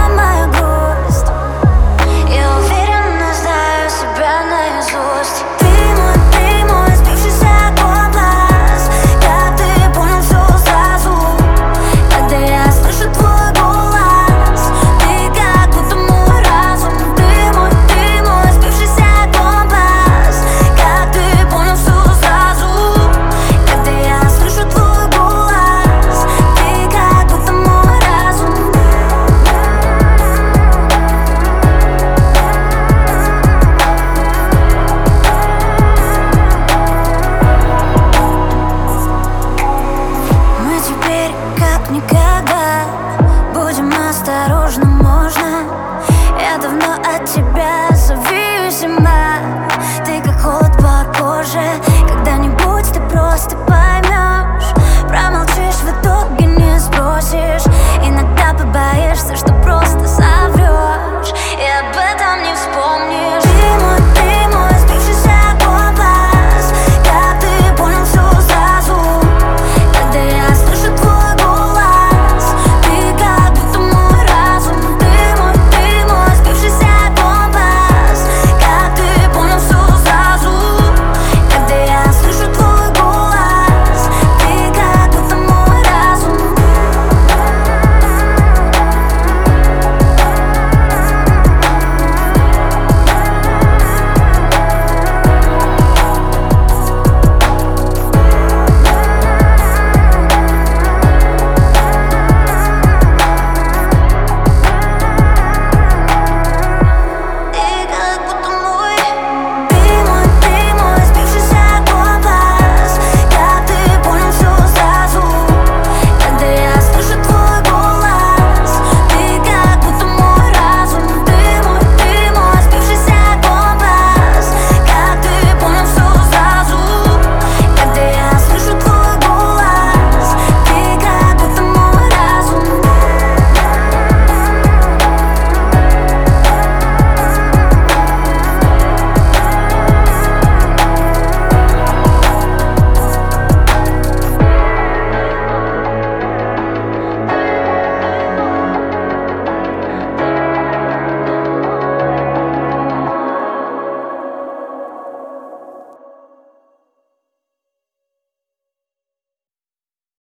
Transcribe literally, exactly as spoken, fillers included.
моя грусть. Я уверенно знаю себя наизусть. Ты мой, ты мой сбившийся компас. Как ты понял все сразу, когда я слышу твой голос. Ты как будто мой разум. Ты мой, ты мой сбившийся компас. Как ты понял все сразу, когда я слышу твой голос. Ты как будто мой разум. Мы теперь как никогда будем осторожны, можно. Я давно от тебя зависима. Ты как холод по коже. Когда-нибудь ты просто поймешь. Промолчишь, в итоге не спросишь. Иногда побоишься, что